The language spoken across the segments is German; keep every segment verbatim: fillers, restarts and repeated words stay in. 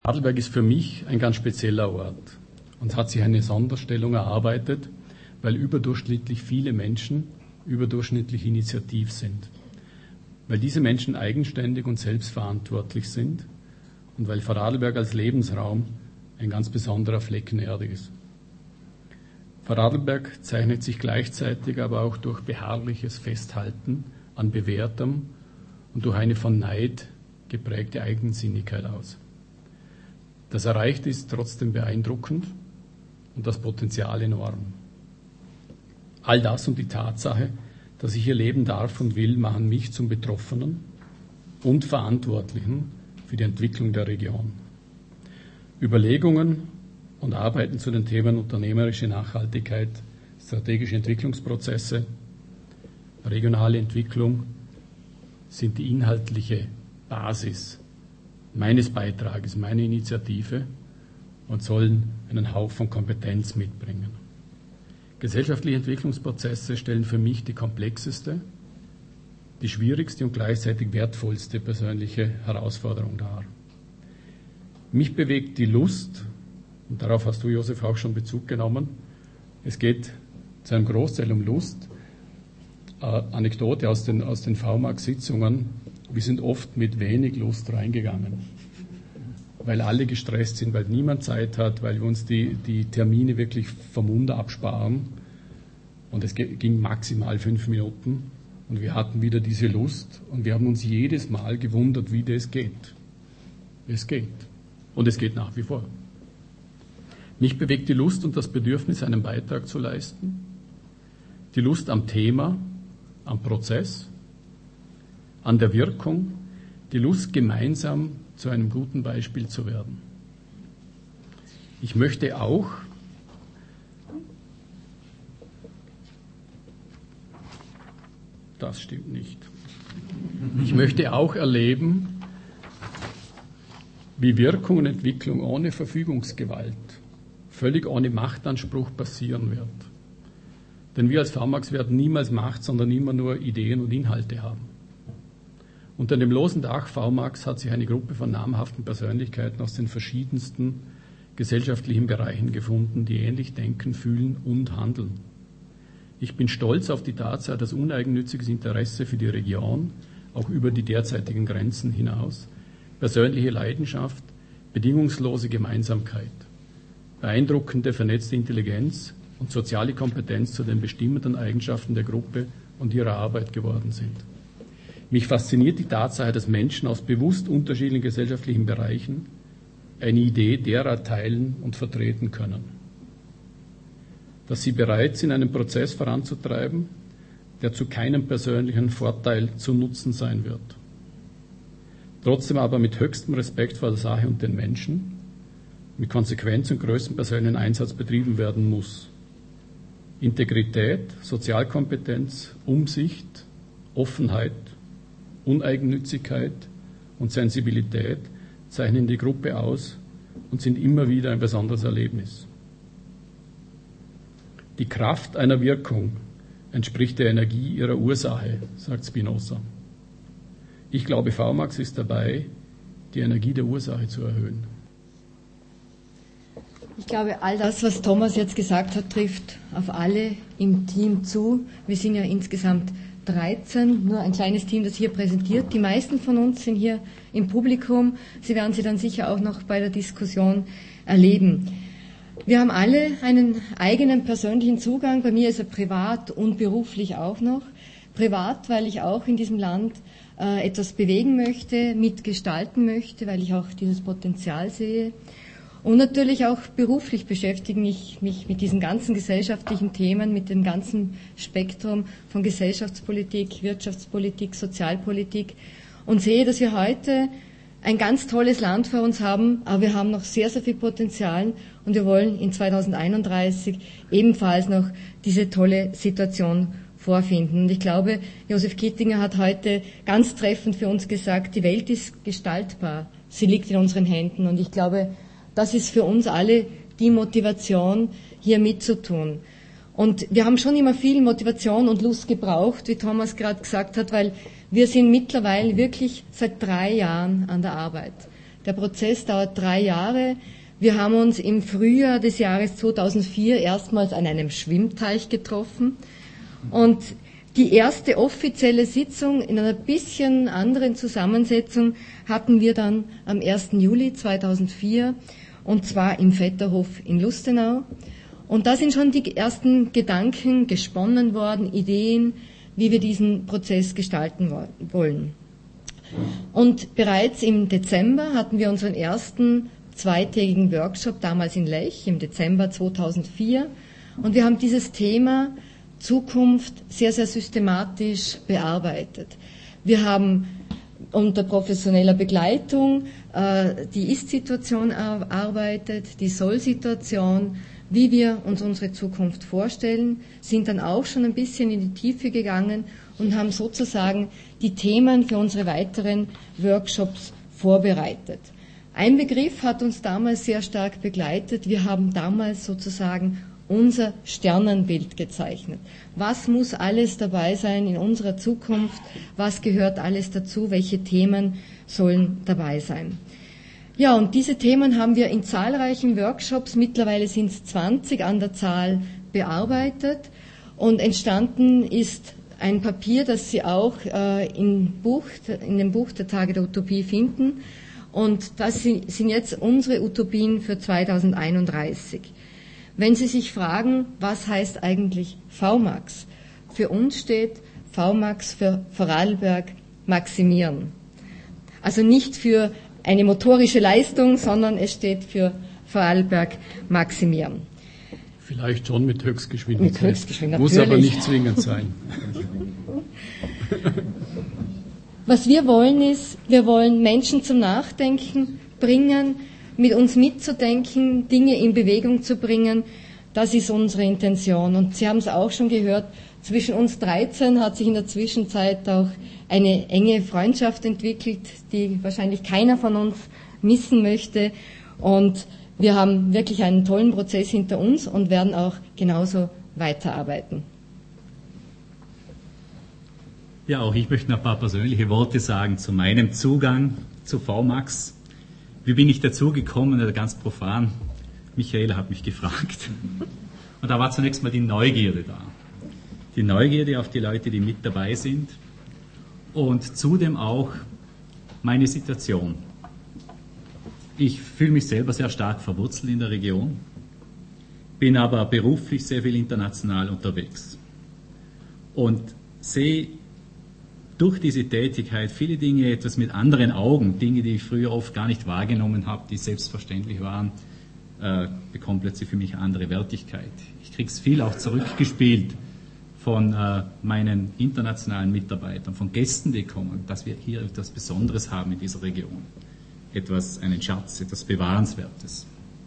Vorarlberg ist für mich ein ganz spezieller Ort und hat sich eine Sonderstellung erarbeitet, weil überdurchschnittlich viele Menschen überdurchschnittlich initiativ sind, weil diese Menschen eigenständig und selbstverantwortlich sind und weil Vorarlberg als Lebensraum ein ganz besonderer Flecken Erde ist. Vorarlberg zeichnet sich gleichzeitig aber auch durch beharrliches Festhalten an Bewährtem und durch eine von Neid geprägte Eigensinnigkeit aus. Das Erreichte ist trotzdem beeindruckend und das Potenzial enorm. All das und die Tatsache, dass ich hier leben darf und will, machen mich zum Betroffenen und Verantwortlichen für die Entwicklung der Region. Überlegungen und Arbeiten zu den Themen unternehmerische Nachhaltigkeit, strategische Entwicklungsprozesse, regionale Entwicklung sind die inhaltliche Basis meines Beitrages, meine Initiative und sollen einen Haufen Kompetenz mitbringen. Gesellschaftliche Entwicklungsprozesse stellen für mich die komplexeste, die schwierigste und gleichzeitig wertvollste persönliche Herausforderung dar. Mich bewegt die Lust, und darauf hast du, Josef, auch schon Bezug genommen. Es geht zu einem Großteil um Lust. Äh, Anekdote aus den, aus den V MAG-Sitzungen. Wir sind oft mit wenig Lust reingegangen, weil alle gestresst sind, weil niemand Zeit hat, weil wir uns die, die Termine wirklich vom Munde absparen. Und es ging maximal fünf Minuten. Und wir hatten wieder diese Lust. Und wir haben uns jedes Mal gewundert, wie das geht. Es geht. Und es geht nach wie vor. Mich bewegt die Lust und das Bedürfnis, einen Beitrag zu leisten. Die Lust am Thema, am Prozess, an der Wirkung, die Lust, gemeinsam zu einem guten Beispiel zu werden. Ich möchte auch das stimmt nicht. Ich möchte auch erleben, wie Wirkung und Entwicklung ohne Verfügungsgewalt, völlig ohne Machtanspruch passieren wird. Denn wir als V MAGs werden niemals Macht, sondern immer nur Ideen und Inhalte haben. Unter dem losen Dach V MAGs hat sich eine Gruppe von namhaften Persönlichkeiten aus den verschiedensten gesellschaftlichen Bereichen gefunden, die ähnlich denken, fühlen und handeln. Ich bin stolz auf die Tatsache, dass uneigennütziges Interesse für die Region, auch über die derzeitigen Grenzen hinaus, persönliche Leidenschaft, bedingungslose Gemeinsamkeit, beeindruckende vernetzte Intelligenz und soziale Kompetenz zu den bestimmenden Eigenschaften der Gruppe und ihrer Arbeit geworden sind. Mich fasziniert die Tatsache, dass Menschen aus bewusst unterschiedlichen gesellschaftlichen Bereichen eine Idee derer teilen und vertreten können. Dass sie bereit sind, einen Prozess voranzutreiben, der zu keinem persönlichen Vorteil zu Nutzen sein wird. Trotzdem aber mit höchstem Respekt vor der Sache und den Menschen, mit Konsequenz und größtem persönlichen Einsatz betrieben werden muss. Integrität, Sozialkompetenz, Umsicht, Offenheit, Uneigennützigkeit und Sensibilität zeichnen die Gruppe aus und sind immer wieder ein besonderes Erlebnis. Die Kraft einer Wirkung entspricht der Energie ihrer Ursache, sagt Spinoza. Ich glaube, V MAGs ist dabei, die Energie der Ursache zu erhöhen. Ich glaube, all das, was Thomas jetzt gesagt hat, trifft auf alle im Team zu. Wir sind ja insgesamt dreizehn, nur ein kleines Team, das hier präsentiert. Die meisten von uns sind hier im Publikum. Sie werden sie dann sicher auch noch bei der Diskussion erleben. Wir haben alle einen eigenen persönlichen Zugang. Bei mir ist er privat und beruflich auch noch. Privat, weil ich auch in diesem Land äh, etwas bewegen möchte, mitgestalten möchte, weil ich auch dieses Potenzial sehe. Und natürlich auch beruflich beschäftige ich mich mit diesen ganzen gesellschaftlichen Themen, mit dem ganzen Spektrum von Gesellschaftspolitik, Wirtschaftspolitik, Sozialpolitik und sehe, dass wir heute ein ganz tolles Land vor uns haben, aber wir haben noch sehr, sehr viel Potenzial und wir wollen in zweitausendeinunddreißig ebenfalls noch diese tolle Situation vorfinden. Und ich glaube, Josef Kittinger hat heute ganz treffend für uns gesagt, die Welt ist gestaltbar, sie liegt in unseren Händen und ich glaube, das ist für uns alle die Motivation, hier mitzutun. Und wir haben schon immer viel Motivation und Lust gebraucht, wie Thomas gerade gesagt hat, weil wir sind mittlerweile wirklich seit drei Jahren an der Arbeit. Der Prozess dauert drei Jahre. Wir haben uns im Frühjahr des Jahres zweitausendvier erstmals an einem Schwimmteich getroffen. Und die erste offizielle Sitzung in einer bisschen anderen Zusammensetzung hatten wir dann am ersten Juli zweitausendvier, und zwar im Vetterhof in Lustenau. Und da sind schon die ersten Gedanken gesponnen worden, Ideen, wie wir diesen Prozess gestalten wollen. Und bereits im Dezember hatten wir unseren ersten zweitägigen Workshop, damals in Lech, im Dezember zweitausendvier. Und wir haben dieses Thema Zukunft sehr, sehr systematisch bearbeitet. Wir haben unter professioneller Begleitung äh, die Ist-Situation erarbeitet, die Soll-Situation, wie wir uns unsere Zukunft vorstellen, sind dann auch schon ein bisschen in die Tiefe gegangen und haben sozusagen die Themen für unsere weiteren Workshops vorbereitet. Ein Begriff hat uns damals sehr stark begleitet. Wir haben damals sozusagen unser Sternenbild gezeichnet. Was muss alles dabei sein in unserer Zukunft? Was gehört alles dazu? Welche Themen sollen dabei sein? Ja, und diese Themen haben wir in zahlreichen Workshops, mittlerweile sind es zwanzig an der Zahl, bearbeitet. Und entstanden ist ein Papier, das Sie auch äh, in, Buch, in dem Buch der Tage der Utopie finden. Und das sind jetzt unsere Utopien für zweitausendeinunddreißig. Wenn Sie sich fragen, was heißt eigentlich V MAX? Für uns steht V MAX für Vorarlberg maximieren. Also nicht für eine motorische Leistung, sondern es steht für Vorarlberg maximieren. Vielleicht schon mit Höchstgeschwindigkeit. Mit Höchstgeschwindigkeit, muss aber nicht zwingend sein. Was wir wollen ist, wir wollen Menschen zum Nachdenken bringen, mit uns mitzudenken, Dinge in Bewegung zu bringen. Das ist unsere Intention. Und Sie haben es auch schon gehört, zwischen uns dreizehn hat sich in der Zwischenzeit auch eine enge Freundschaft entwickelt, die wahrscheinlich keiner von uns missen möchte. Und wir haben wirklich einen tollen Prozess hinter uns und werden auch genauso weiterarbeiten. Ja, auch ich möchte noch ein paar persönliche Worte sagen zu meinem Zugang zu V MAX. Wie bin ich dazu gekommen? Ganz profan. Michaela hat mich gefragt. Und da war zunächst mal die Neugierde da. Die Neugierde auf die Leute, die mit dabei sind. Und zudem auch meine Situation. Ich fühle mich selber sehr stark verwurzelt in der Region, bin aber beruflich sehr viel international unterwegs und sehe durch diese Tätigkeit viele Dinge etwas mit anderen Augen, Dinge, die ich früher oft gar nicht wahrgenommen habe, die selbstverständlich waren, äh, bekommen plötzlich für mich eine andere Wertigkeit. Ich kriege es viel auch zurückgespielt von äh, meinen internationalen Mitarbeitern, von Gästen, die kommen, dass wir hier etwas Besonderes haben in dieser Region. Etwas, einen Schatz, etwas Bewahrenswertes.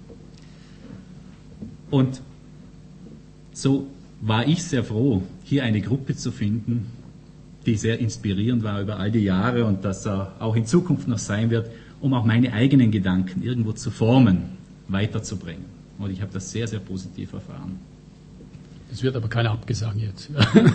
Und so war ich sehr froh, hier eine Gruppe zu finden, die sehr inspirierend war über all die Jahre und das auch in Zukunft noch sein wird, um auch meine eigenen Gedanken irgendwo zu formen, weiterzubringen. Und ich habe das sehr, sehr positiv erfahren. Das wird aber kein Abgesang jetzt.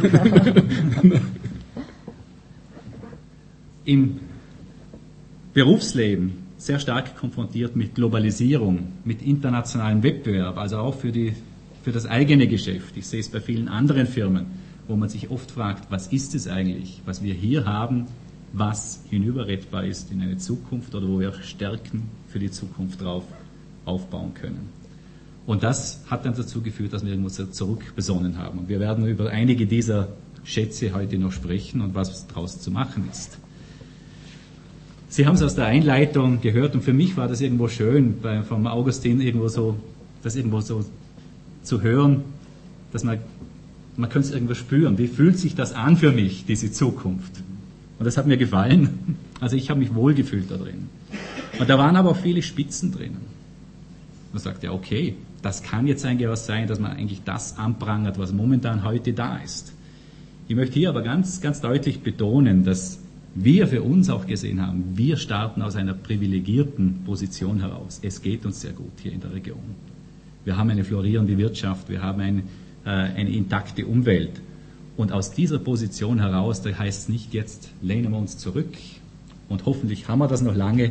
Im Berufsleben sehr stark konfrontiert mit Globalisierung, mit internationalem Wettbewerb, also auch für, die, für das eigene Geschäft. Ich sehe es bei vielen anderen Firmen, wo man sich oft fragt, was ist es eigentlich, was wir hier haben, was hinüberrettbar ist in eine Zukunft oder wo wir Stärken für die Zukunft drauf aufbauen können. Und das hat dann dazu geführt, dass wir irgendwo zurückbesonnen haben. Und wir werden über einige dieser Schätze heute noch sprechen und was daraus zu machen ist. Sie haben es aus der Einleitung gehört und für mich war das irgendwo schön, bei, vom Augustin irgendwo so, das irgendwo so zu hören, dass man, man könnte es irgendwo spüren. Wie fühlt sich das an für mich, diese Zukunft? Und das hat mir gefallen. Also ich habe mich wohlgefühlt da drin. Und da waren aber auch viele Spitzen drinnen. Man sagt ja, okay, das kann jetzt eigentlich was sein, dass man eigentlich das anprangert, was momentan heute da ist. Ich möchte hier aber ganz, ganz deutlich betonen, dass wir für uns auch gesehen haben, wir starten aus einer privilegierten Position heraus. Es geht uns sehr gut hier in der Region. Wir haben eine florierende Wirtschaft, wir haben ein, äh, eine intakte Umwelt. Und aus dieser Position heraus, da heißt es nicht, jetzt lehnen wir uns zurück und hoffentlich haben wir das noch lange,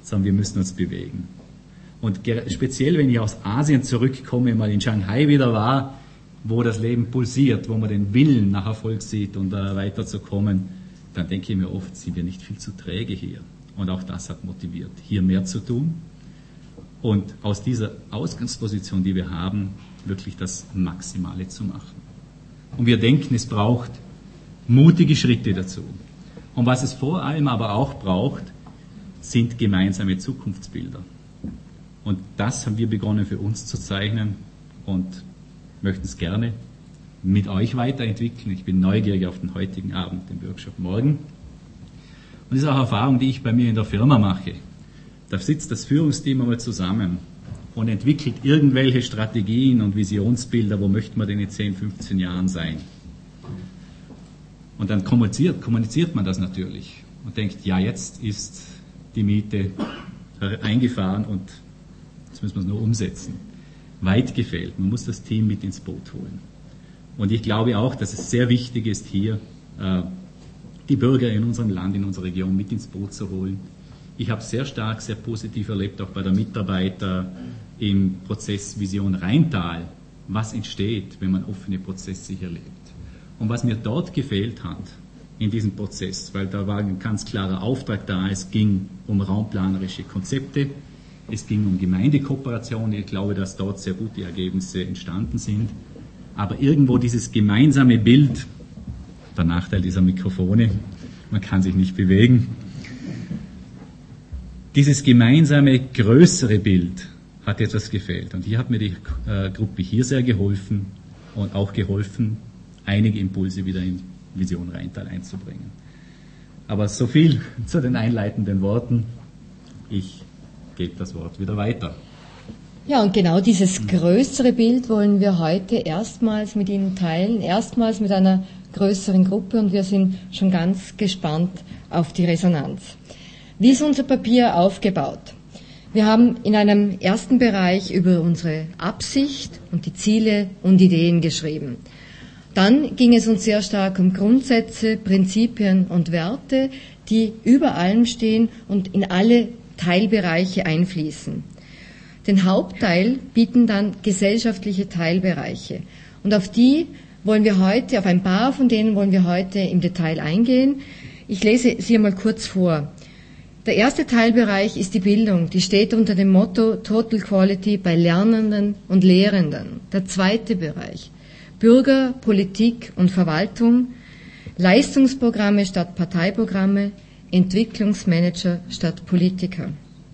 sondern wir müssen uns bewegen. Und speziell, wenn ich aus Asien zurückkomme, mal in Shanghai wieder war, wo das Leben pulsiert, wo man den Willen nach Erfolg sieht und uh, weiterzukommen, dann denke ich mir oft, sind wir nicht viel zu träge hier. Und auch das hat motiviert, hier mehr zu tun und aus dieser Ausgangsposition, die wir haben, wirklich das Maximale zu machen. Und wir denken, es braucht mutige Schritte dazu. Und was es vor allem aber auch braucht, sind gemeinsame Zukunftsbilder. Und das haben wir begonnen für uns zu zeichnen und möchten es gerne mit euch weiterentwickeln. Ich bin neugierig auf den heutigen Abend, den Workshop morgen. Und das ist auch eine Erfahrung, die ich bei mir in der Firma mache. Da sitzt das Führungsteam einmal zusammen und entwickelt irgendwelche Strategien und Visionsbilder, wo möchten wir denn in zehn, fünfzehn Jahren sein. Und dann kommuniziert, kommuniziert man das natürlich und denkt, ja, jetzt ist die Miete eingefahren und jetzt müssen wir es nur umsetzen. Weit gefehlt. Man muss das Team mit ins Boot holen. Und ich glaube auch, dass es sehr wichtig ist, hier äh, die Bürger in unserem Land, in unserer Region mit ins Boot zu holen. Ich habe sehr stark, sehr positiv erlebt, auch bei der Mitarbeiter im Prozess Vision Rheintal, was entsteht, wenn man offene Prozesse hier lebt. Und was mir dort gefehlt hat in diesem Prozess, weil da war ein ganz klarer Auftrag da, es ging um raumplanerische Konzepte, es ging um Gemeindekooperation, ich glaube, dass dort sehr gute Ergebnisse entstanden sind, aber irgendwo dieses gemeinsame Bild, der Nachteil dieser Mikrofone, man kann sich nicht bewegen, dieses gemeinsame, größere Bild hat etwas gefehlt. Und hier hat mir die äh, Gruppe hier sehr geholfen und auch geholfen, einige Impulse wieder in Vision Rheintal einzubringen. Aber so viel zu den einleitenden Worten. Ich gebe das Wort wieder weiter. Ja, und genau dieses größere Bild wollen wir heute erstmals mit Ihnen teilen, erstmals mit einer größeren Gruppe, und wir sind schon ganz gespannt auf die Resonanz. Wie ist unser Papier aufgebaut? Wir haben in einem ersten Bereich über unsere Absicht und die Ziele und Ideen geschrieben. Dann ging es uns sehr stark um Grundsätze, Prinzipien und Werte, die über allem stehen und in alle Teilbereiche einfließen. Den Hauptteil bieten dann gesellschaftliche Teilbereiche. Und auf die wollen wir heute, auf ein paar von denen wollen wir heute im Detail eingehen. Ich lese sie einmal kurz vor. Der erste Teilbereich ist die Bildung, die steht unter dem Motto Total Quality bei Lernenden und Lehrenden. Der zweite Bereich, Bürger, Politik und Verwaltung, Leistungsprogramme statt Parteiprogramme, Entwicklungsmanager statt Politiker.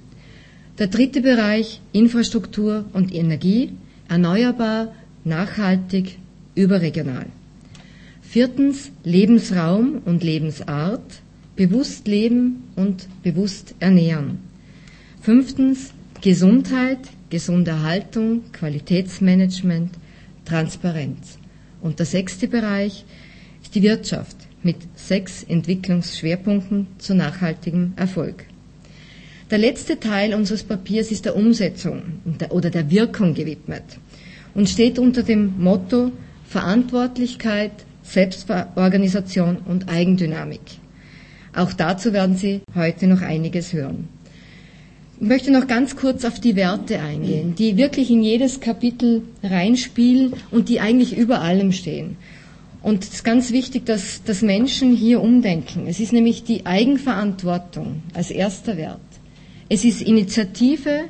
Der dritte Bereich, Infrastruktur und Energie, erneuerbar, nachhaltig, überregional. Viertens, Lebensraum und Lebensart, bewusst leben und bewusst ernähren. Fünftens, Gesundheit, gesunde Erhaltung, Qualitätsmanagement, Transparenz. Und der sechste Bereich ist die Wirtschaft mit sechs Entwicklungsschwerpunkten zu nachhaltigem Erfolg. Der letzte Teil unseres Papiers ist der Umsetzung oder der Wirkung gewidmet und steht unter dem Motto Verantwortlichkeit, Selbstorganisation und Eigendynamik. Auch dazu werden Sie heute noch einiges hören. Ich möchte noch ganz kurz auf die Werte eingehen, die wirklich in jedes Kapitel reinspielen und die eigentlich über allem stehen. Und es ist ganz wichtig, dass, dass Menschen hier umdenken. Es ist nämlich die Eigenverantwortung als erster Wert. Es ist Initiative,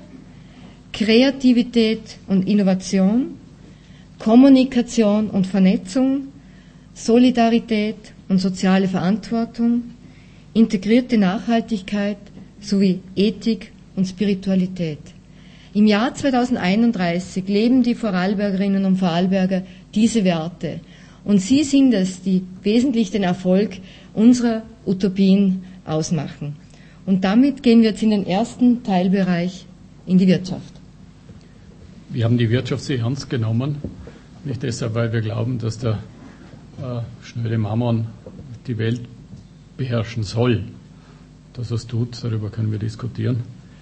Kreativität und Innovation, Kommunikation und Vernetzung, Solidarität und soziale Verantwortung, integrierte Nachhaltigkeit sowie Ethik und Spiritualität. Im Jahr zweitausendeinunddreißig leben die Vorarlbergerinnen und Vorarlberger diese Werte. Und sie sind es, die wesentlich den Erfolg unserer Utopien ausmachen. Und damit gehen wir jetzt in den ersten Teilbereich, in die Wirtschaft. Wir haben die Wirtschaft sehr ernst genommen. Nicht deshalb, weil wir glauben, dass der äh, schnöde Mammon die Welt beherrschen soll. Dass er es tut, darüber können wir diskutieren.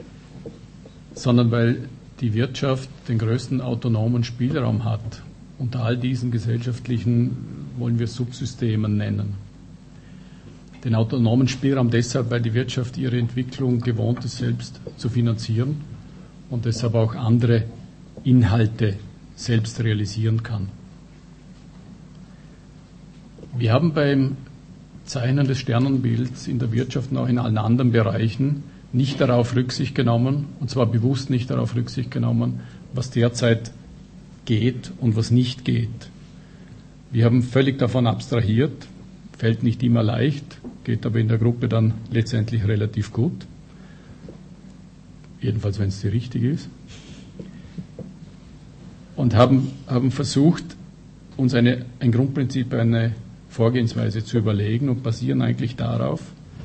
Sondern weil die Wirtschaft den größten autonomen Spielraum hat. Unter all diesen gesellschaftlichen, wollen wir Subsystemen nennen. Den autonomen Spielraum deshalb, weil die Wirtschaft ihre Entwicklung gewohnt ist, selbst zu finanzieren und deshalb auch andere Inhalte selbst realisieren kann. Wir haben beim Zeichnen des Sternenbilds in der Wirtschaft und auch in allen anderen Bereichen nicht darauf Rücksicht genommen, und zwar bewusst nicht darauf Rücksicht genommen, was derzeit geht und was nicht geht. Wir haben völlig davon abstrahiert, fällt nicht immer leicht, geht aber in der Gruppe dann letztendlich relativ gut. Jedenfalls, wenn es die richtige ist. Und haben, haben versucht, uns eine, ein Grundprinzip, eine Vorgehensweise zu überlegen und basieren eigentlich darauf,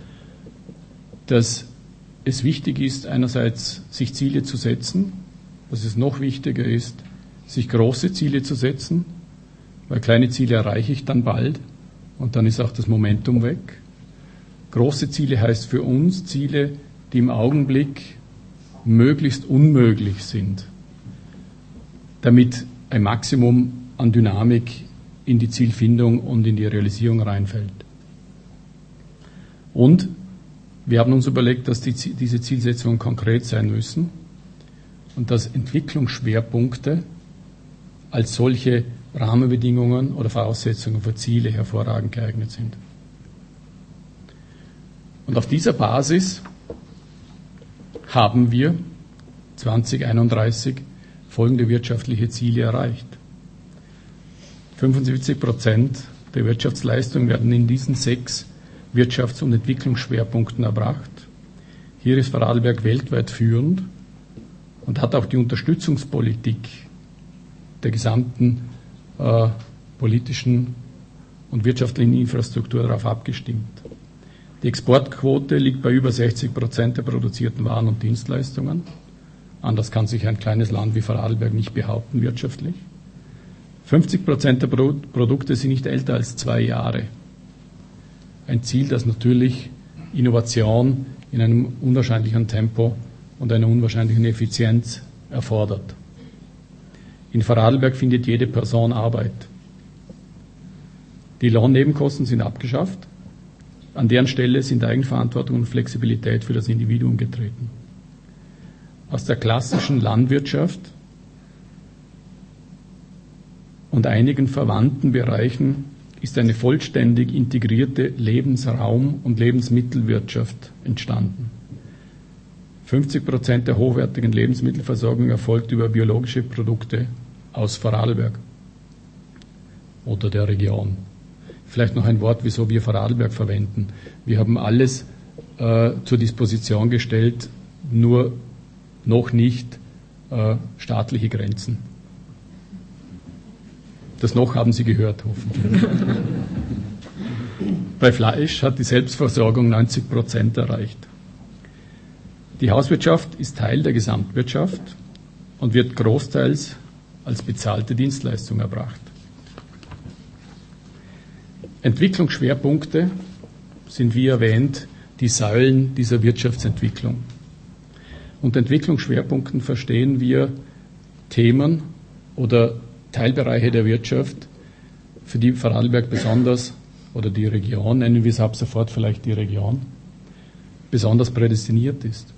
dass es wichtig ist, einerseits sich Ziele zu setzen, dass es noch wichtiger ist, sich große Ziele zu setzen, weil kleine Ziele erreiche ich dann bald und dann ist auch das Momentum weg. Große Ziele heißt für uns Ziele, die im Augenblick möglichst unmöglich sind, damit ein Maximum an Dynamik in die Zielfindung und in die Realisierung reinfällt. Und wir haben uns überlegt, dass die, diese Zielsetzungen konkret sein müssen und dass Entwicklungsschwerpunkte als solche Rahmenbedingungen oder Voraussetzungen für Ziele hervorragend geeignet sind. Und auf dieser Basis haben wir zwanzig einunddreißig folgende wirtschaftliche Ziele erreicht. fünfundsiebzig Prozent der Wirtschaftsleistung werden in diesen sechs Wirtschafts- und Entwicklungsschwerpunkten erbracht. Hier ist Vorarlberg weltweit führend und hat auch die Unterstützungspolitik der gesamten äh, politischen und wirtschaftlichen Infrastruktur darauf abgestimmt. Die Exportquote liegt bei über sechzig Prozent der produzierten Waren und Dienstleistungen. Anders kann sich ein kleines Land wie Vorarlberg nicht behaupten wirtschaftlich. fünfzig Prozent der Pro- Produkte sind nicht älter als zwei Jahre. Ein Ziel, das natürlich Innovation in einem unwahrscheinlichen Tempo und einer unwahrscheinlichen Effizienz erfordert. In Vorarlberg findet jede Person Arbeit. Die Lohnnebenkosten sind abgeschafft. An deren Stelle sind Eigenverantwortung und Flexibilität für das Individuum getreten. Aus der klassischen Landwirtschaft und einigen verwandten Bereichen ist eine vollständig integrierte Lebensraum- und Lebensmittelwirtschaft entstanden. fünfzig Prozent der hochwertigen Lebensmittelversorgung erfolgt über biologische Produkte aus Vorarlberg oder der Region. Vielleicht noch ein Wort, wieso wir Vorarlberg verwenden. Wir haben alles äh, zur Disposition gestellt, nur noch nicht äh, staatliche Grenzen. Das noch haben Sie gehört, hoffentlich. Bei Fleisch hat die Selbstversorgung neunzig Prozent erreicht. Die Hauswirtschaft ist Teil der Gesamtwirtschaft und wird großteils als bezahlte Dienstleistung erbracht. Entwicklungsschwerpunkte sind, wie erwähnt, die Säulen dieser Wirtschaftsentwicklung. Unter Entwicklungsschwerpunkten verstehen wir Themen oder Teilbereiche der Wirtschaft, für die Vorarlberg besonders, oder die Region, nennen wir es ab sofort vielleicht die Region, besonders prädestiniert ist.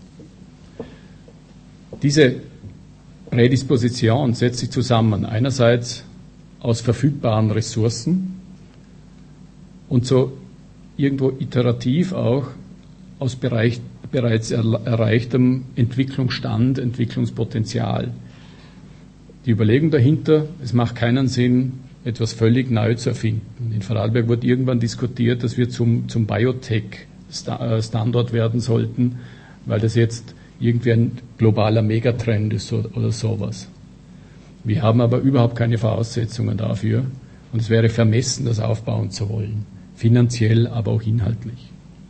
Diese Prädisposition setzt sich zusammen einerseits aus verfügbaren Ressourcen und so irgendwo iterativ auch aus Bereich, bereits erreichtem Entwicklungsstand, Entwicklungspotenzial. Die Überlegung dahinter, es macht keinen Sinn, etwas völlig neu zu erfinden. In Vorarlberg wurde irgendwann diskutiert, dass wir zum, zum Biotech-Standort werden sollten, weil das jetzt irgendwie ein globaler Megatrend ist oder sowas. Wir haben aber überhaupt keine Voraussetzungen dafür und es wäre vermessen, das aufbauen zu wollen. Finanziell, aber auch inhaltlich.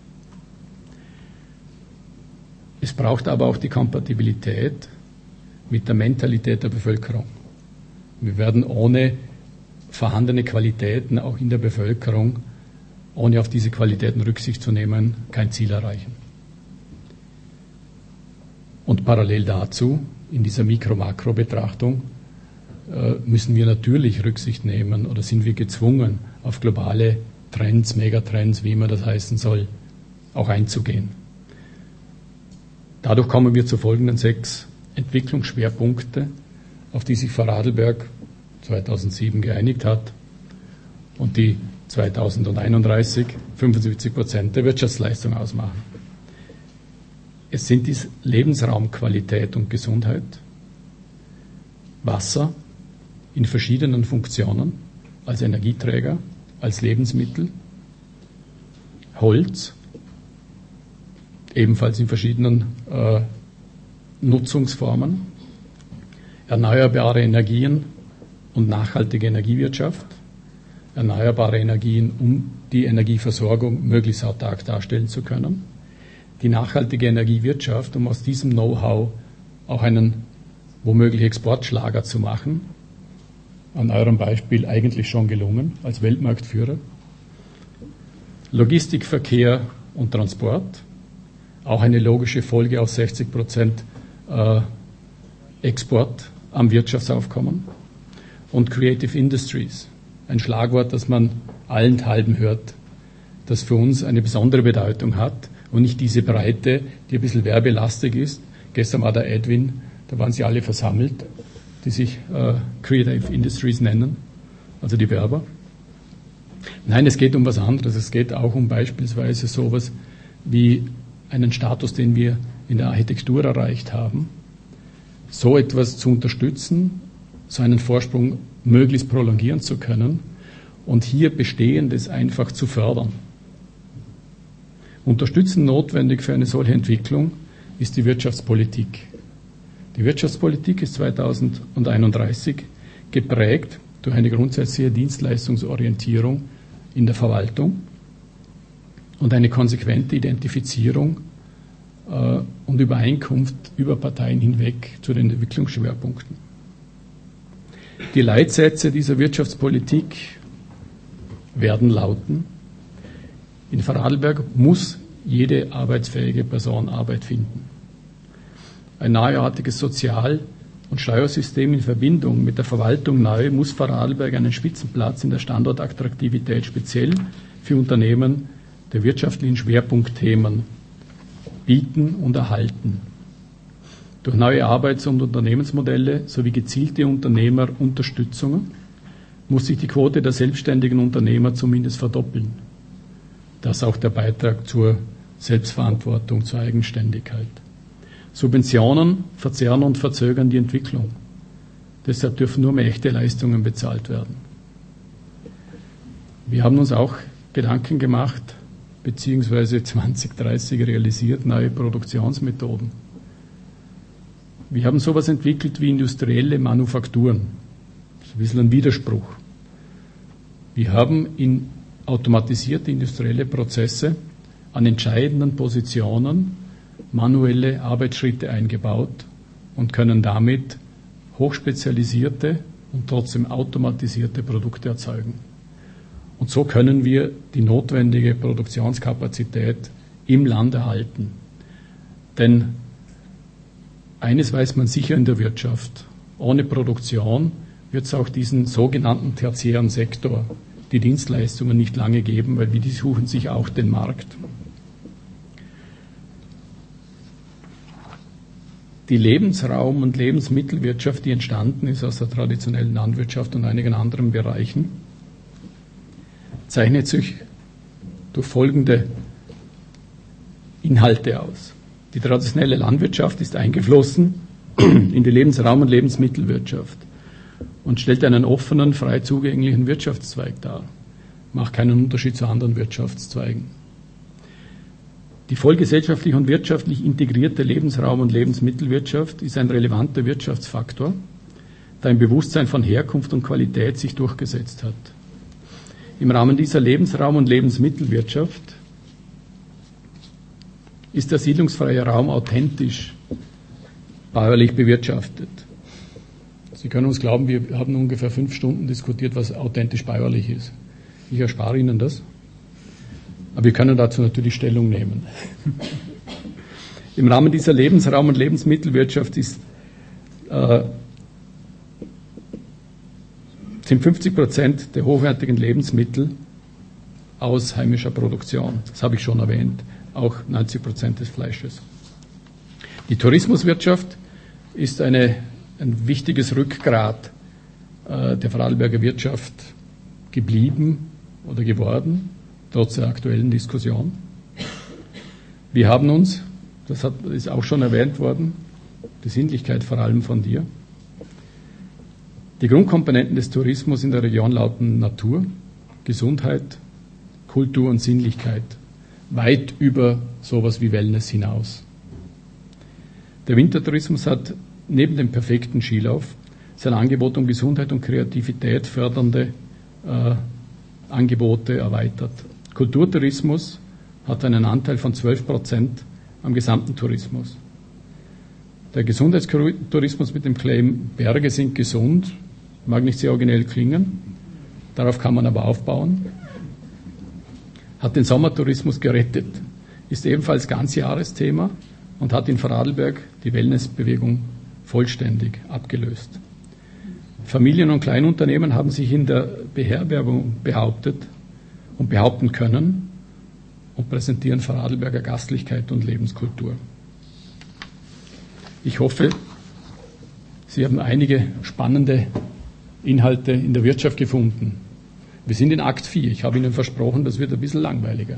Es braucht aber auch die Kompatibilität mit der Mentalität der Bevölkerung. Wir werden ohne vorhandene Qualitäten auch in der Bevölkerung, ohne auf diese Qualitäten Rücksicht zu nehmen, kein Ziel erreichen. Und parallel dazu, in dieser Mikro-Makro-Betrachtung, müssen wir natürlich Rücksicht nehmen oder sind wir gezwungen, auf globale Trends, Megatrends, wie immer das heißen soll, auch einzugehen. Dadurch kommen wir zu folgenden sechs Entwicklungsschwerpunkte, auf die sich Vorarlberg zweitausendsieben geeinigt hat und die zweitausendeinunddreißig fünfundsiebzig Prozent der Wirtschaftsleistung ausmachen. Es sind dies Lebensraumqualität und Gesundheit, Wasser in verschiedenen Funktionen, als Energieträger, als Lebensmittel, Holz, ebenfalls in verschiedenen äh, Nutzungsformen, erneuerbare Energien und nachhaltige Energiewirtschaft, erneuerbare Energien, um die Energieversorgung möglichst autark darstellen zu können, die nachhaltige Energiewirtschaft, um aus diesem Know-how auch einen womöglich Exportschlager zu machen, an eurem Beispiel eigentlich schon gelungen, als Weltmarktführer, Logistik, Verkehr und Transport, auch eine logische Folge aus sechzig Prozent äh, Export am Wirtschaftsaufkommen, und Creative Industries, ein Schlagwort, das man allenthalben hört, das für uns eine besondere Bedeutung hat und nicht diese Breite, die ein bisschen werbelastig ist. Gestern war der Edwin, da waren sie alle versammelt, die sich äh, Creative Industries nennen, also die Werber. Nein, es geht um was anderes. Es geht auch um beispielsweise sowas wie einen Status, den wir in der Architektur erreicht haben, so etwas zu unterstützen, so einen Vorsprung möglichst prolongieren zu können und hier Bestehendes einfach zu fördern. Unterstützend notwendig für eine solche Entwicklung ist die Wirtschaftspolitik. Die Wirtschaftspolitik ist zweitausendeinunddreißig geprägt durch eine grundsätzliche Dienstleistungsorientierung in der Verwaltung und eine konsequente Identifizierung äh, und Übereinkunft über Parteien hinweg zu den Entwicklungsschwerpunkten. Die Leitsätze dieser Wirtschaftspolitik werden lauten: In Vorarlberg muss jede arbeitsfähige Person Arbeit finden. Ein neuartiges Sozial- und Steuersystem in Verbindung mit der Verwaltung neu muss Vorarlberg einen Spitzenplatz in der Standortattraktivität speziell für Unternehmen der wirtschaftlichen Schwerpunktthemen bieten und erhalten. Durch neue Arbeits- und Unternehmensmodelle sowie gezielte Unternehmerunterstützungen muss sich die Quote der selbstständigen Unternehmer zumindest verdoppeln. Das ist auch der Beitrag zur Selbstverantwortung, zur Eigenständigkeit. Subventionen verzerren und verzögern die Entwicklung. Deshalb dürfen nur mehr echte Leistungen bezahlt werden. Wir haben uns auch Gedanken gemacht, beziehungsweise zwanzig dreißig realisiert, neue Produktionsmethoden. Wir haben sowas entwickelt wie industrielle Manufakturen. Das ist ein bisschen ein Widerspruch. Wir haben in automatisierte industrielle Prozesse an entscheidenden Positionen manuelle Arbeitsschritte eingebaut und können damit hochspezialisierte und trotzdem automatisierte Produkte erzeugen. Und so können wir die notwendige Produktionskapazität im Land erhalten. Denn eines weiß man sicher in der Wirtschaft: Ohne Produktion wird es auch diesen sogenannten tertiären Sektor, die Dienstleistungen, nicht lange geben, weil die suchen sich auch den Markt. Die Lebensraum- und Lebensmittelwirtschaft, die entstanden ist aus der traditionellen Landwirtschaft und einigen anderen Bereichen, zeichnet sich durch folgende Inhalte aus. Die traditionelle Landwirtschaft ist eingeflossen in die Lebensraum- und Lebensmittelwirtschaft und stellt einen offenen, frei zugänglichen Wirtschaftszweig dar. Macht keinen Unterschied zu anderen Wirtschaftszweigen. Die vollgesellschaftlich und wirtschaftlich integrierte Lebensraum- und Lebensmittelwirtschaft ist ein relevanter Wirtschaftsfaktor, da ein Bewusstsein von Herkunft und Qualität sich durchgesetzt hat. Im Rahmen dieser Lebensraum- und Lebensmittelwirtschaft ist der siedlungsfreie Raum authentisch bäuerlich bewirtschaftet. Sie können uns glauben, wir haben ungefähr fünf Stunden diskutiert, was authentisch bäuerlich ist. Ich erspare Ihnen das. Aber wir können dazu natürlich Stellung nehmen. Im Rahmen dieser Lebensraum- und Lebensmittelwirtschaft ist, äh, sind fünfzig Prozent der hochwertigen Lebensmittel aus heimischer Produktion. Das habe ich schon erwähnt. Auch neunzig Prozent des Fleisches. Die Tourismuswirtschaft ist eine, ein wichtiges Rückgrat äh, der Vorarlberger Wirtschaft geblieben oder geworden, trotz der aktuellen Diskussion. Wir haben uns, das hat, ist auch schon erwähnt worden, die Sinnlichkeit vor allem von dir. Die Grundkomponenten des Tourismus in der Region lauten Natur, Gesundheit, Kultur und Sinnlichkeit, weit über sowas wie Wellness hinaus. Der Wintertourismus hat neben dem perfekten Skilauf sein Angebot um Gesundheit und Kreativität fördernde äh, Angebote erweitert. Kulturtourismus hat einen Anteil von zwölf Prozent am gesamten Tourismus. Der Gesundheitstourismus mit dem Claim Berge sind gesund, mag nicht sehr originell klingen, darauf kann man aber aufbauen, hat den Sommertourismus gerettet, ist ebenfalls Ganzjahresthema und hat in Vorarlberg die Wellnessbewegung vollständig abgelöst. Familien- und Kleinunternehmen haben sich in der Beherbergung behauptet und behaupten können und präsentieren Vorarlberger Gastlichkeit und Lebenskultur. Ich hoffe, Sie haben einige spannende Inhalte in der Wirtschaft gefunden. Wir sind in Akt vier. Ich habe Ihnen versprochen, das wird ein bisschen langweiliger.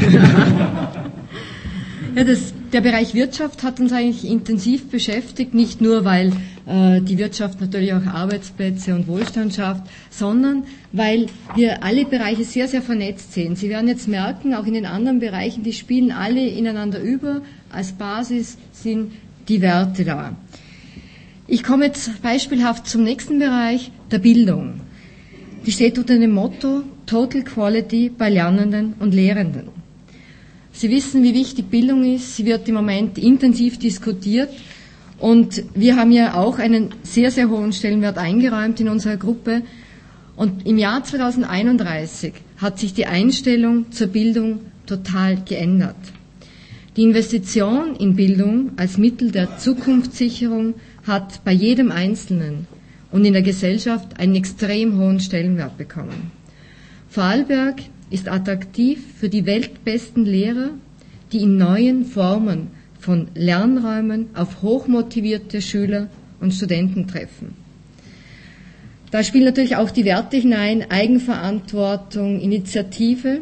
Ja, das, der Bereich Wirtschaft hat uns eigentlich intensiv beschäftigt, nicht nur, weil äh, die Wirtschaft natürlich auch Arbeitsplätze und Wohlstand schafft, sondern weil wir alle Bereiche sehr, sehr vernetzt sehen. Sie werden jetzt merken, auch in den anderen Bereichen, die spielen alle ineinander über. Als Basis sind die Werte da. Ich komme jetzt beispielhaft zum nächsten Bereich, der Bildung. Die steht unter dem Motto Total Quality bei Lernenden und Lehrenden. Sie wissen, wie wichtig Bildung ist. Sie wird im Moment intensiv diskutiert. Und wir haben ja auch einen sehr, sehr hohen Stellenwert eingeräumt in unserer Gruppe. Und im Jahr zweitausendeinunddreißig hat sich die Einstellung zur Bildung total geändert. Die Investition in Bildung als Mittel der Zukunftssicherung hat bei jedem Einzelnen und in der Gesellschaft einen extrem hohen Stellenwert bekommen. Vorarlberg ist attraktiv für die weltbesten Lehrer, die in neuen Formen von Lernräumen auf hochmotivierte Schüler und Studenten treffen. Da spielen natürlich auch die Werte hinein, Eigenverantwortung, Initiative.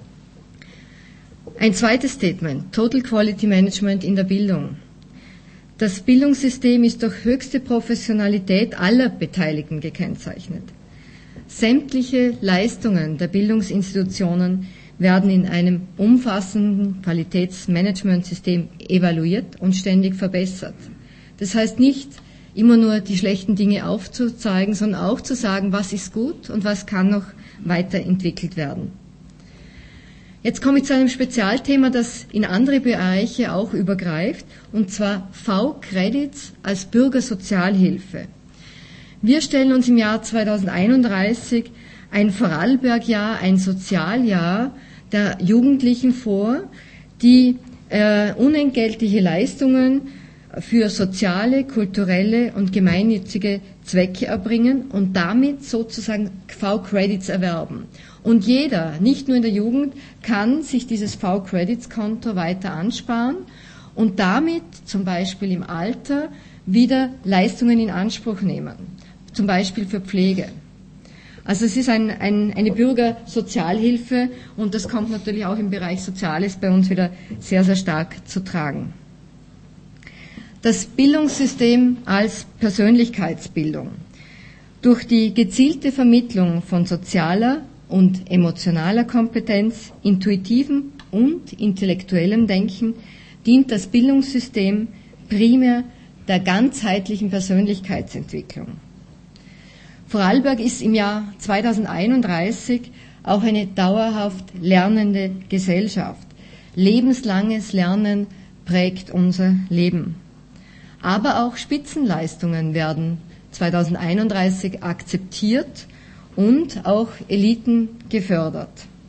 Ein zweites Statement, Total Quality Management in der Bildung. Das Bildungssystem ist durch höchste Professionalität aller Beteiligten gekennzeichnet. Sämtliche Leistungen der Bildungsinstitutionen werden in einem umfassenden Qualitätsmanagementsystem evaluiert und ständig verbessert. Das heißt nicht, immer nur die schlechten Dinge aufzuzeigen, sondern auch zu sagen, was ist gut und was kann noch weiterentwickelt werden. Jetzt komme ich zu einem Spezialthema, das in andere Bereiche auch übergreift, und zwar V-Credits als Bürgersozialhilfe. Wir stellen uns im Jahr zweitausendeinunddreißig ein Vorarlberg-Jahr, ein Sozialjahr der Jugendlichen vor, die äh, unentgeltliche Leistungen für soziale, kulturelle und gemeinnützige Zwecke erbringen und damit sozusagen V-Credits erwerben. Und jeder, nicht nur in der Jugend, kann sich dieses V-Credits-Konto weiter ansparen und damit zum Beispiel im Alter wieder Leistungen in Anspruch nehmen, zum Beispiel für Pflege. Also es ist ein, ein, eine Bürgersozialhilfe und das kommt natürlich auch im Bereich Soziales bei uns wieder sehr, sehr stark zu tragen. Das Bildungssystem als Persönlichkeitsbildung. Durch die gezielte Vermittlung von sozialer und emotionaler Kompetenz, intuitivem und intellektuellem Denken dient das Bildungssystem primär der ganzheitlichen Persönlichkeitsentwicklung. Vorarlberg ist im Jahr zweitausendeinunddreißig auch eine dauerhaft lernende Gesellschaft. Lebenslanges Lernen prägt unser Leben. Aber auch Spitzenleistungen werden zweitausendeinunddreißig akzeptiert und auch Eliten gefördert.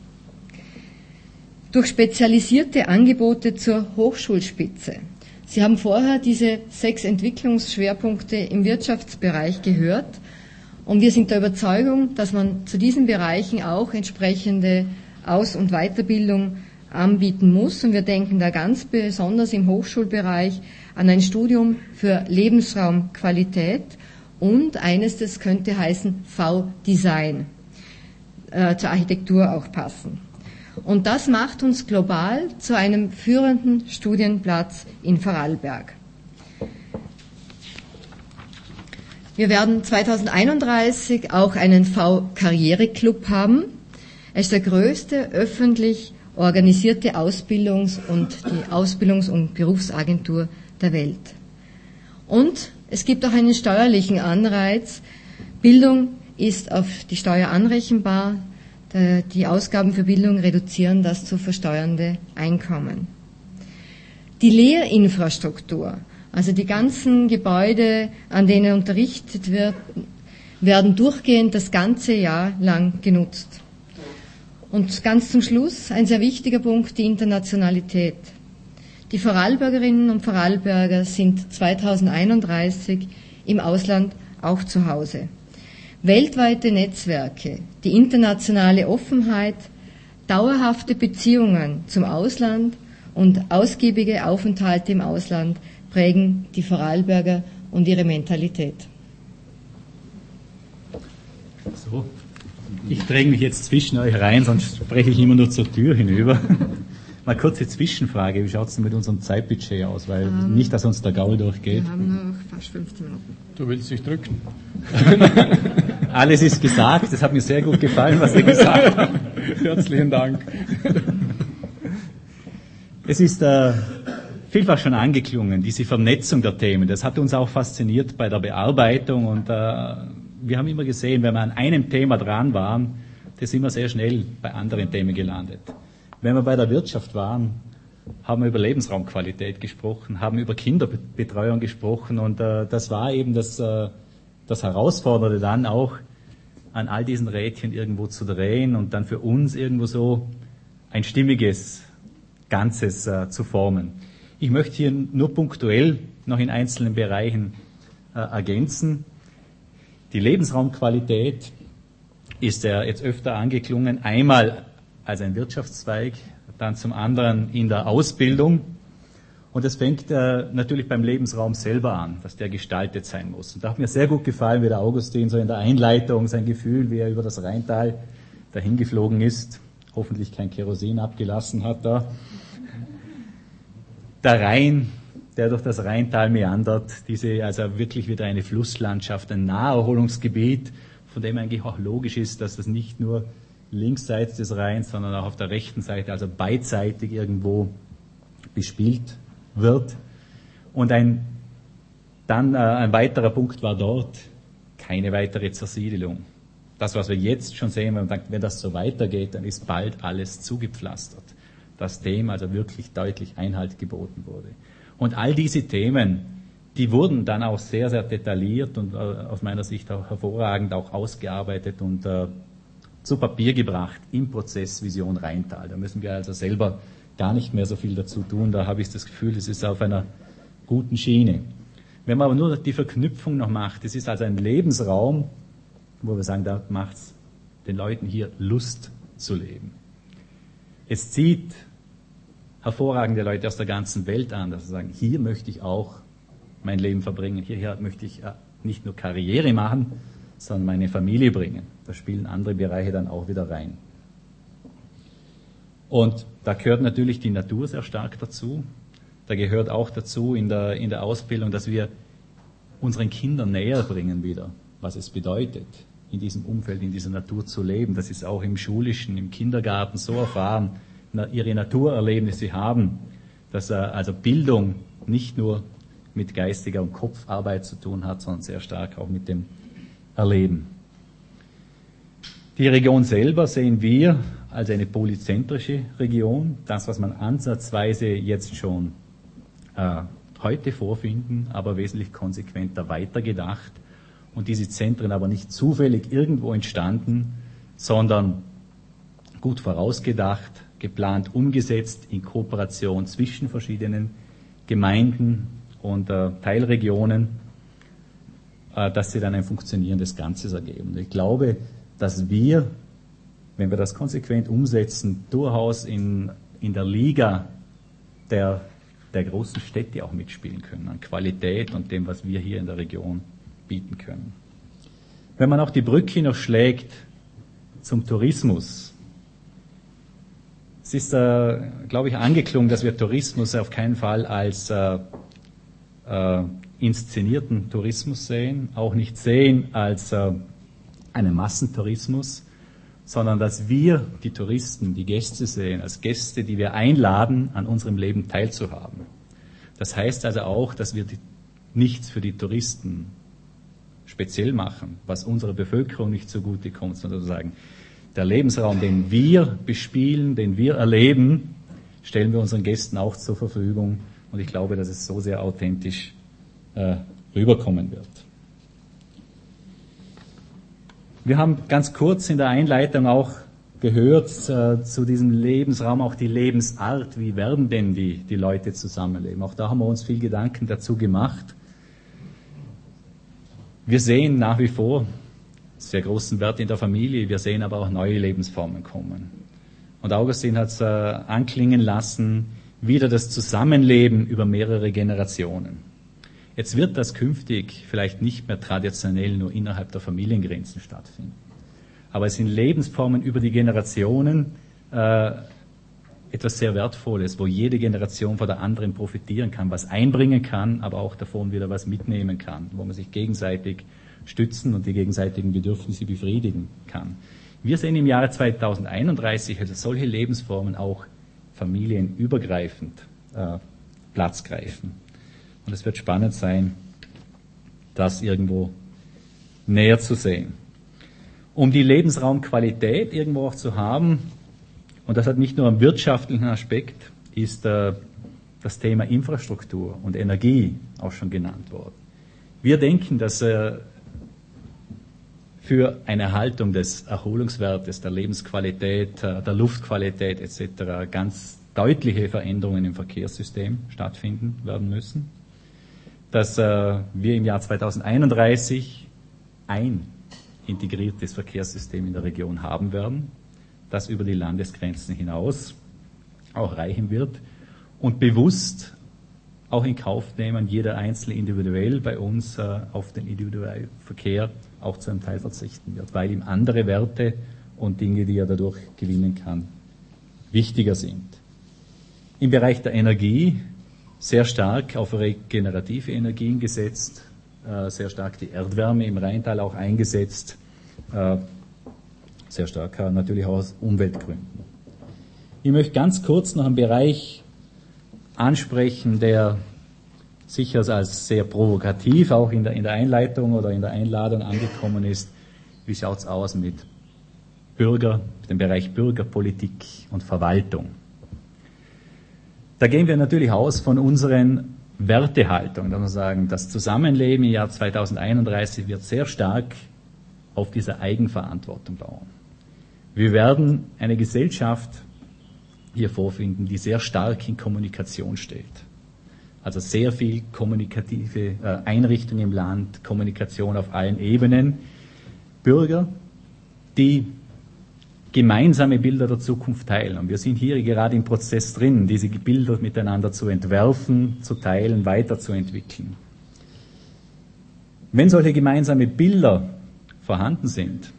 Durch spezialisierte Angebote zur Hochschulspitze. Sie haben vorher diese sechs Entwicklungsschwerpunkte im Wirtschaftsbereich gehört und wir sind der Überzeugung, dass man zu diesen Bereichen auch entsprechende Aus- und Weiterbildung anbieten muss. Und wir denken da ganz besonders im Hochschulbereich an ein Studium für Lebensraumqualität und eines, das könnte heißen V-Design, äh, zur Architektur auch passen. Und das macht uns global zu einem führenden Studienplatz in Vorarlberg. Wir werden zweitausendeinunddreißig auch einen V-Karriereclub haben. Er ist der größte öffentlich organisierte Ausbildungs- und die Ausbildungs- und Berufsagentur der Welt. Und es gibt auch einen steuerlichen Anreiz. Bildung ist auf die Steuer anrechenbar. Die Ausgaben für Bildung reduzieren das zu versteuernde Einkommen. Die Lehrinfrastruktur, also die ganzen Gebäude, an denen unterrichtet wird, werden durchgehend das ganze Jahr lang genutzt. Und ganz zum Schluss ein sehr wichtiger Punkt, die Internationalität. Die Vorarlbergerinnen und Vorarlberger sind zweitausendeinunddreißig im Ausland auch zu Hause. Weltweite Netzwerke, die internationale Offenheit, dauerhafte Beziehungen zum Ausland und ausgiebige Aufenthalte im Ausland prägen die Vorarlberger und ihre Mentalität. So, ich dränge mich jetzt zwischen euch rein, sonst spreche ich immer nur zur Tür hinüber. Mal kurze Zwischenfrage, wie schaut es denn mit unserem Zeitbudget aus? Weil um, nicht, dass uns der Gaul durchgeht. Wir haben noch fast fünfzehn Minuten. Du willst dich drücken. Alles ist gesagt, es hat mir sehr gut gefallen, was ihr gesagt habt. Herzlichen Dank. Es ist äh, vielfach schon angeklungen, diese Vernetzung der Themen. Das hat uns auch fasziniert bei der Bearbeitung und äh, wir haben immer gesehen, wenn wir an einem Thema dran waren, da sind wir sehr schnell bei anderen Themen gelandet. Wenn wir bei der Wirtschaft waren, haben wir über Lebensraumqualität gesprochen, haben über Kinderbetreuung gesprochen und äh, das war eben das, äh, das Herausfordernde dann auch, an all diesen Rädchen irgendwo zu drehen und dann für uns irgendwo so ein stimmiges Ganzes äh, zu formen. Ich möchte hier nur punktuell noch in einzelnen Bereichen äh, ergänzen. Die Lebensraumqualität ist ja jetzt öfter angeklungen, einmal als ein Wirtschaftszweig, dann zum anderen in der Ausbildung. Und das fängt äh, natürlich beim Lebensraum selber an, dass der gestaltet sein muss. Und da hat mir sehr gut gefallen, wie der Augustin so in der Einleitung sein Gefühl, wie er über das Rheintal dahin geflogen ist, hoffentlich kein Kerosin abgelassen hat da. Der Rhein, der durch das Rheintal meandert, diese, also wirklich wieder eine Flusslandschaft, ein Naherholungsgebiet, von dem eigentlich auch logisch ist, dass das nicht nur linksseits des Rheins, sondern auch auf der rechten Seite, also beidseitig irgendwo bespielt wird. Und ein, dann äh, ein weiterer Punkt war dort keine weitere Zersiedelung. Das, was wir jetzt schon sehen, wenn, man sagt, wenn das so weitergeht, dann ist bald alles zugepflastert. Dass dem also wirklich deutlich Einhalt geboten wurde. Und all diese Themen, die wurden dann auch sehr, sehr detailliert und äh, aus meiner Sicht auch hervorragend auch ausgearbeitet und äh, zu Papier gebracht im Prozess Vision Rheintal. Da müssen wir also selber gar nicht mehr so viel dazu tun. Da habe ich das Gefühl, es ist auf einer guten Schiene. Wenn man aber nur die Verknüpfung noch macht, es ist also ein Lebensraum, wo wir sagen, da macht es den Leuten hier Lust zu leben. Es zieht hervorragende Leute aus der ganzen Welt an, dass sie sagen, hier möchte ich auch mein Leben verbringen, hierher möchte ich nicht nur Karriere machen, sondern meine Familie bringen. Da spielen andere Bereiche dann auch wieder rein. Und da gehört natürlich die Natur sehr stark dazu. Da gehört auch dazu in der, in der Ausbildung, dass wir unseren Kindern näher bringen wieder, was es bedeutet, in diesem Umfeld, in dieser Natur zu leben. Das ist auch im Schulischen, im Kindergarten so erfahren, ihre Naturerlebnisse haben, dass also Bildung nicht nur mit geistiger und Kopfarbeit zu tun hat, sondern sehr stark auch mit dem Erleben. Die Region selber sehen wir als eine polyzentrische Region, das, was man ansatzweise jetzt schon äh, heute vorfinden, aber wesentlich konsequenter weitergedacht und diese Zentren aber nicht zufällig irgendwo entstanden, sondern gut vorausgedacht, geplant, umgesetzt in Kooperation zwischen verschiedenen Gemeinden und äh, Teilregionen, äh, dass sie dann ein funktionierendes Ganzes ergeben. Und ich glaube, dass wir wenn wir das konsequent umsetzen, durchaus in, in der Liga der, der großen Städte auch mitspielen können, an Qualität und dem, was wir hier in der Region bieten können. Wenn man auch die Brücke noch schlägt zum Tourismus, es ist, äh, glaube ich, angeklungen, dass wir Tourismus auf keinen Fall als äh, äh, inszenierten Tourismus sehen, auch nicht sehen als äh, einen Massentourismus, sondern dass wir die Touristen, die Gäste sehen, als Gäste, die wir einladen, an unserem Leben teilzuhaben. Das heißt also auch, dass wir die, nichts für die Touristen speziell machen, was unserer Bevölkerung nicht zugutekommt, sondern sozusagen der Lebensraum, den wir bespielen, den wir erleben, stellen wir unseren Gästen auch zur Verfügung. Und ich glaube, dass es so sehr authentisch äh, rüberkommen wird. Wir haben ganz kurz in der Einleitung auch gehört äh, zu diesem Lebensraum, auch die Lebensart. Wie werden denn die, die Leute zusammenleben? Auch da haben wir uns viel Gedanken dazu gemacht. Wir sehen nach wie vor sehr großen Wert in der Familie, wir sehen aber auch neue Lebensformen kommen. Und Augustin hat es äh, anklingen lassen, wieder das Zusammenleben über mehrere Generationen. Jetzt wird das künftig vielleicht nicht mehr traditionell nur innerhalb der Familiengrenzen stattfinden. Aber es sind Lebensformen über die Generationen, äh, etwas sehr Wertvolles, wo jede Generation von der anderen profitieren kann, was einbringen kann, aber auch davon wieder was mitnehmen kann, wo man sich gegenseitig stützen und die gegenseitigen Bedürfnisse befriedigen kann. Wir sehen im Jahre zweitausendeinunddreißig also solche Lebensformen auch familienübergreifend äh, Platz greifen. Und es wird spannend sein, das irgendwo näher zu sehen. Um die Lebensraumqualität irgendwo auch zu haben, und das hat nicht nur einen wirtschaftlichen Aspekt, ist äh, das Thema Infrastruktur und Energie auch schon genannt worden. Wir denken, dass äh, für eine Erhaltung des Erholungswertes, der Lebensqualität, äh, der Luftqualität et cetera ganz deutliche Veränderungen im Verkehrssystem stattfinden werden müssen. Dass äh, wir im Jahr zweitausendeinunddreißig ein integriertes Verkehrssystem in der Region haben werden, das über die Landesgrenzen hinaus auch reichen wird und bewusst auch in Kauf nehmen, jeder Einzelne individuell bei uns äh, auf den individuellen Verkehr auch zu einem Teil verzichten wird, weil ihm andere Werte und Dinge, die er dadurch gewinnen kann, wichtiger sind. Im Bereich der Energie sehr stark auf regenerative Energien gesetzt, äh, sehr stark die Erdwärme im Rheintal auch eingesetzt, äh, sehr stark äh, natürlich auch aus Umweltgründen. Ich möchte ganz kurz noch einen Bereich ansprechen, der sicher als sehr provokativ auch in der, in der Einleitung oder in der Einladung angekommen ist. Wie schaut es aus mit Bürger, dem Bereich Bürgerpolitik und Verwaltung? Da gehen wir natürlich aus von unseren Wertehaltungen, dass wir sagen, das Zusammenleben im Jahr zweitausendeinunddreißig wird sehr stark auf dieser Eigenverantwortung bauen. Wir werden eine Gesellschaft hier vorfinden, die sehr stark in Kommunikation steht. Also sehr viel kommunikative äh, Einrichtungen im Land, Kommunikation auf allen Ebenen. Bürger, die gemeinsame Bilder der Zukunft teilen. Und wir sind hier gerade im Prozess drin, diese Bilder miteinander zu entwerfen, zu teilen, weiterzuentwickeln. Wenn solche gemeinsame Bilder vorhanden sind,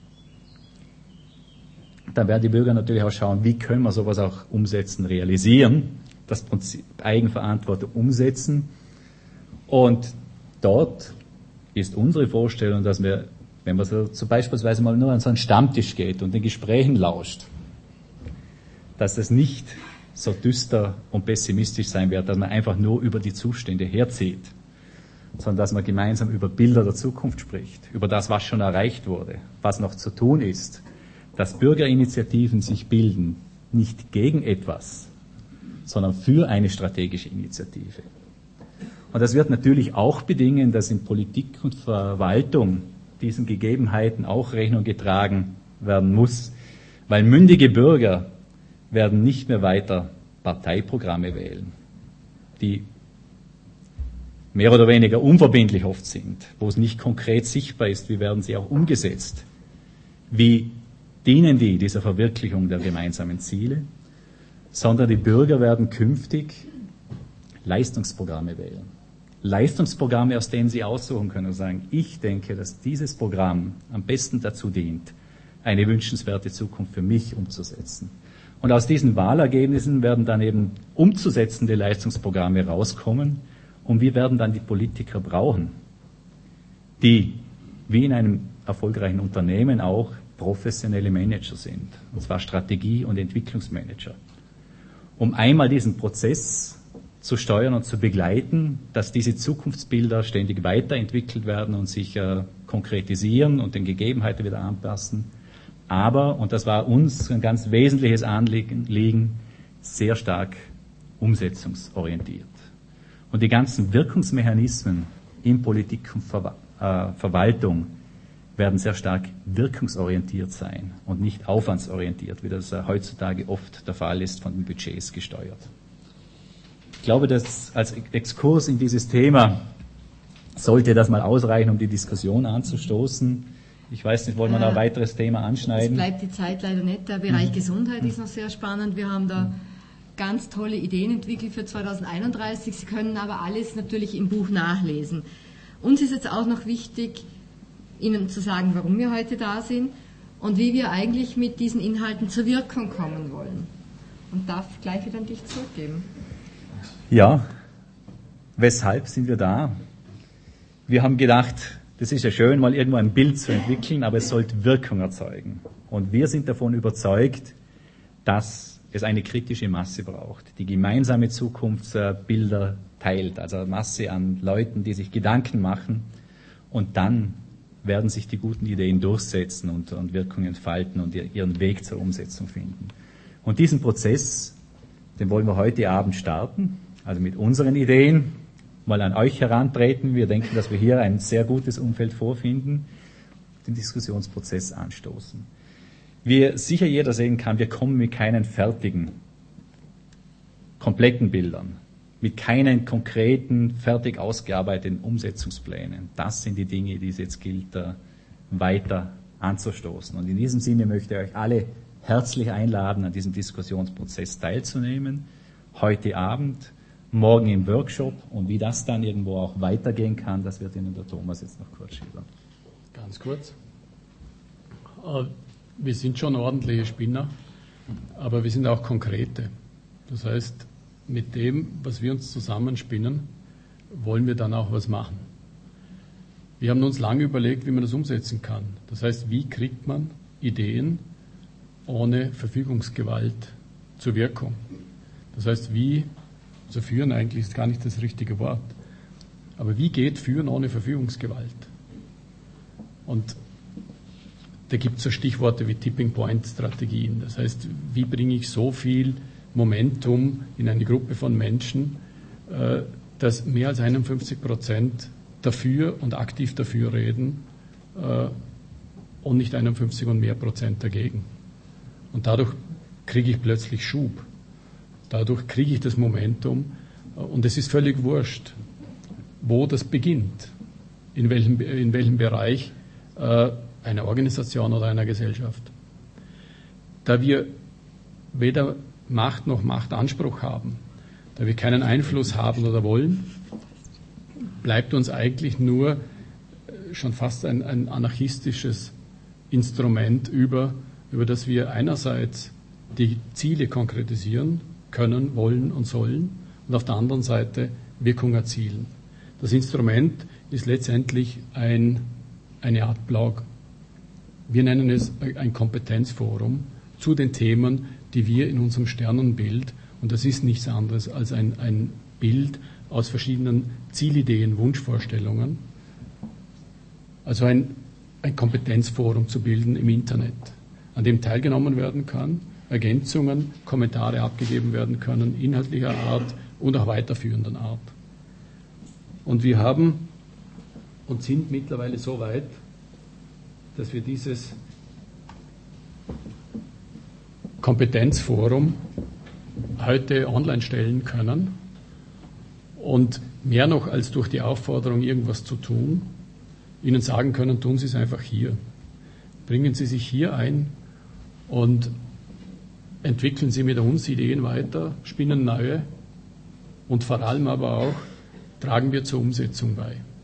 dann werden die Bürger natürlich auch schauen, wie können wir sowas auch umsetzen, realisieren, das Prinzip Eigenverantwortung umsetzen. Und dort ist unsere Vorstellung, dass wir, wenn man so, so beispielsweise mal nur an so einen Stammtisch geht und den Gesprächen lauscht, dass das nicht so düster und pessimistisch sein wird, dass man einfach nur über die Zustände herzieht, sondern dass man gemeinsam über Bilder der Zukunft spricht, über das, was schon erreicht wurde, was noch zu tun ist, dass Bürgerinitiativen sich bilden, nicht gegen etwas, sondern für eine strategische Initiative. Und das wird natürlich auch bedingen, dass in Politik und Verwaltung diesen Gegebenheiten auch Rechnung getragen werden muss, weil mündige Bürger werden nicht mehr weiter Parteiprogramme wählen, die mehr oder weniger unverbindlich oft sind, wo es nicht konkret sichtbar ist, wie werden sie auch umgesetzt, wie dienen die dieser Verwirklichung der gemeinsamen Ziele, sondern die Bürger werden künftig Leistungsprogramme wählen. Leistungsprogramme, aus denen sie aussuchen können und sagen, ich denke, dass dieses Programm am besten dazu dient, eine wünschenswerte Zukunft für mich umzusetzen. Und aus diesen Wahlergebnissen werden dann eben umzusetzende Leistungsprogramme rauskommen und wir werden dann die Politiker brauchen, die wie in einem erfolgreichen Unternehmen auch professionelle Manager sind, und zwar Strategie- und Entwicklungsmanager, um einmal diesen Prozess zu steuern und zu begleiten, dass diese Zukunftsbilder ständig weiterentwickelt werden und sich äh, konkretisieren und den Gegebenheiten wieder anpassen. Aber, und das war uns ein ganz wesentliches Anliegen, sehr stark umsetzungsorientiert. Und die ganzen Wirkungsmechanismen in Politik und Ver äh, Verwaltung werden sehr stark wirkungsorientiert sein und nicht aufwandsorientiert, wie das äh, heutzutage oft der Fall ist, von den Budgets gesteuert. Ich glaube, dass als Exkurs in dieses Thema sollte das mal ausreichen, um die Diskussion anzustoßen. Ich weiß nicht, wollen wir noch ein weiteres Thema anschneiden? Es bleibt die Zeit leider nicht. Der Bereich Gesundheit ist noch sehr spannend. Wir haben da ganz tolle Ideen entwickelt für zweitausendeinunddreißig. Sie können aber alles natürlich im Buch nachlesen. Uns ist jetzt auch noch wichtig, Ihnen zu sagen, warum wir heute da sind und wie wir eigentlich mit diesen Inhalten zur Wirkung kommen wollen. Und darf gleich wieder an dich zurückgeben. Ja, weshalb sind wir da? Wir haben gedacht, das ist ja schön, mal irgendwo ein Bild zu entwickeln, aber es sollte Wirkung erzeugen. Und wir sind davon überzeugt, dass es eine kritische Masse braucht, die gemeinsame Zukunftsbilder teilt, also eine Masse an Leuten, die sich Gedanken machen, und dann werden sich die guten Ideen durchsetzen und, und Wirkung entfalten und ihren Weg zur Umsetzung finden. Und diesen Prozess, den wollen wir heute Abend starten, also mit unseren Ideen, mal an euch herantreten. Wir denken, dass wir hier ein sehr gutes Umfeld vorfinden, den Diskussionsprozess anstoßen. Wie sicher jeder sehen kann, wir kommen mit keinen fertigen, kompletten Bildern, mit keinen konkreten, fertig ausgearbeiteten Umsetzungsplänen. Das sind die Dinge, die es jetzt gilt, weiter anzustoßen. Und in diesem Sinne möchte ich euch alle herzlich einladen, an diesem Diskussionsprozess teilzunehmen. Heute Abend, morgen im Workshop, und wie das dann irgendwo auch weitergehen kann, das wird Ihnen der Thomas jetzt noch kurz schildern. Ganz kurz. Wir sind schon ordentliche Spinner, aber wir sind auch konkrete. Das heißt, mit dem, was wir uns zusammenspinnen, wollen wir dann auch was machen. Wir haben uns lange überlegt, wie man das umsetzen kann. Das heißt, wie kriegt man Ideen ohne Verfügungsgewalt zur Wirkung? Das heißt, wie, also führen eigentlich ist gar nicht das richtige Wort, aber wie geht Führen ohne Verfügungsgewalt? Und da gibt es so Stichworte wie Tipping-Point-Strategien. Das heißt, wie bringe ich so viel Momentum in eine Gruppe von Menschen, äh, dass mehr als einundfünfzig Prozent dafür und aktiv dafür reden äh, und nicht einundfünfzig und mehr Prozent dagegen. Und dadurch kriege ich plötzlich Schub. Dadurch kriege ich das Momentum äh, und es ist völlig wurscht, wo das beginnt, in welchem, in welchem Bereich äh, einer Organisation oder einer Gesellschaft. Da wir weder Macht noch Machtanspruch haben, da wir keinen Einfluss haben oder wollen, bleibt uns eigentlich nur schon fast ein, ein anarchistisches Instrument über, über das wir einerseits die Ziele konkretisieren können, wollen und sollen und auf der anderen Seite Wirkung erzielen. Das Instrument ist letztendlich ein, eine Art Blog. Wir nennen es ein Kompetenzforum zu den Themen, die wir in unserem Sternenbild, und das ist nichts anderes als ein, ein Bild aus verschiedenen Zielideen, Wunschvorstellungen, also ein, ein Kompetenzforum zu bilden im Internet, an dem teilgenommen werden kann, Ergänzungen, Kommentare abgegeben werden können, inhaltlicher Art und auch weiterführenden Art. Und wir haben und sind mittlerweile so weit, dass wir dieses Kompetenzforum heute online stellen können und mehr noch als durch die Aufforderung, irgendwas zu tun, Ihnen sagen können, tun Sie es einfach hier. Bringen Sie sich hier ein und entwickeln Sie mit uns Ideen weiter, spinnen neue und vor allem aber auch tragen wir zur Umsetzung bei.